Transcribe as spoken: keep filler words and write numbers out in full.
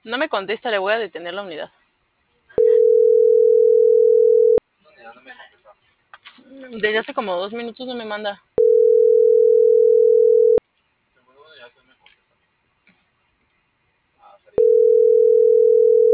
No me contesta, le voy a detener la unidad. Desde hace como dos minutos no me manda.